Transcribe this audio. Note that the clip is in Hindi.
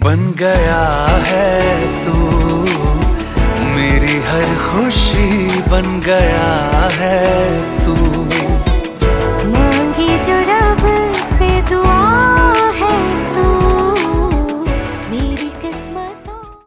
बन गया है तू, मेरी हर खुशी बन गया है।